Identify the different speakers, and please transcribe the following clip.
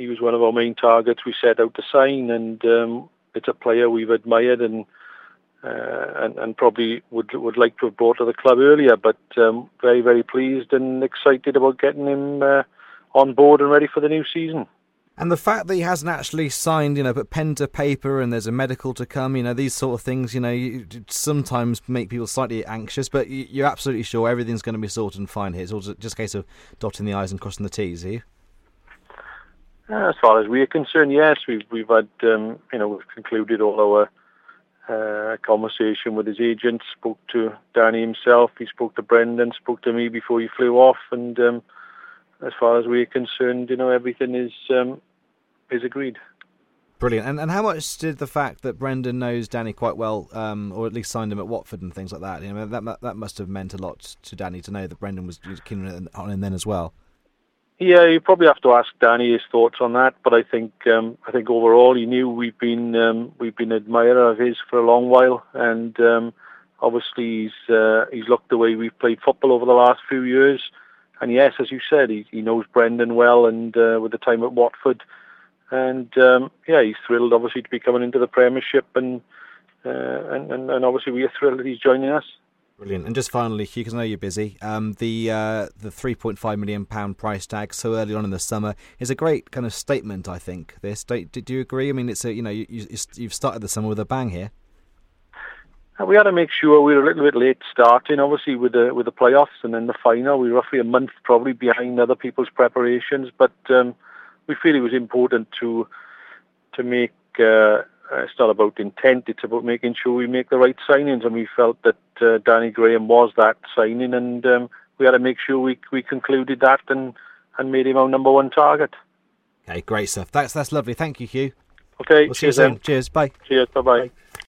Speaker 1: he was one of our main targets we set out to sign, and it's a player we've admired and probably would like to have brought to the club earlier, but very, very pleased and excited about getting him on board and ready for the new season.
Speaker 2: And the fact that he hasn't actually signed, put pen to paper and there's a medical to come, these sort of things, you sometimes make people slightly anxious, but you're absolutely sure everything's going to be sorted and fine here. It's all just a case of dotting the I's and crossing the T's, are you?
Speaker 1: As far as we're concerned, yes. We've had, we've concluded all our conversation with his agent, spoke to Danny himself, he spoke to Brendan, spoke to me before he flew off, and as far as we're concerned, everything is agreed.
Speaker 2: Brilliant. And how much did the fact that Brendan knows Danny quite well, or at least signed him at Watford and things like that, that must have meant a lot to Danny to know that Brendan was keen on him then as well? Yeah,
Speaker 1: you probably have to ask Danny his thoughts on that, but I think overall he knew we've been admirer of his for a long while, and obviously he's looked the way we've played football over the last few years. And yes, as you said, he knows Brendan well, and with the time at Watford, and he's thrilled obviously to be coming into the Premiership, and obviously we are thrilled that he's joining us.
Speaker 2: Brilliant. And just finally, Hugh, because I know you're busy, the £3.5 million price tag so early on in the summer is a great kind of statement. I think this. Did you agree? I mean, it's you've started the summer with a bang here.
Speaker 1: We had to make sure we were a little bit late starting, obviously, with the playoffs and then the final. We were roughly a month probably behind other people's preparations, but we feel it was important to make. It's not about intent; it's about making sure we make the right signings, and we felt that Danny Graham was that signing, and we had to make sure we concluded that and made him our number one target.
Speaker 2: Okay, great stuff. That's lovely. Thank you, Hugh.
Speaker 1: Okay,
Speaker 2: we'll see you soon. Cheers. Bye.
Speaker 1: Cheers. Bye-bye. Bye.